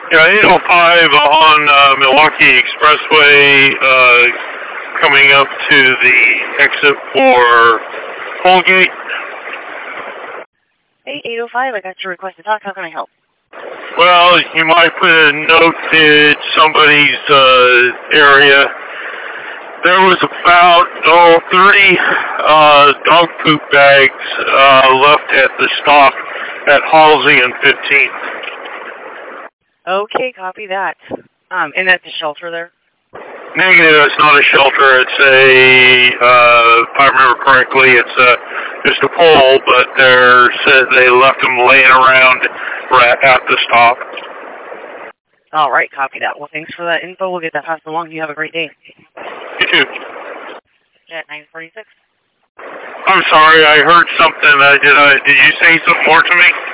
Yeah, 805 on Milwaukee Expressway, coming up to the exit for Colgate. Hey, 805, I got your request to talk. How can I help? Well, you might put a note in somebody's area. There was about 30 dog poop bags left at the stop at Halsey and 15th. Okay, copy that. And that's the shelter there? Negative, it's not a shelter. It's if I remember correctly, it's just a pole, but they left them laying around right at the stop. All right, copy that. Well, thanks for that info. We'll get that passed along. You have a great day. You too. At 946. I'm sorry, I heard something. Did you say something more to me?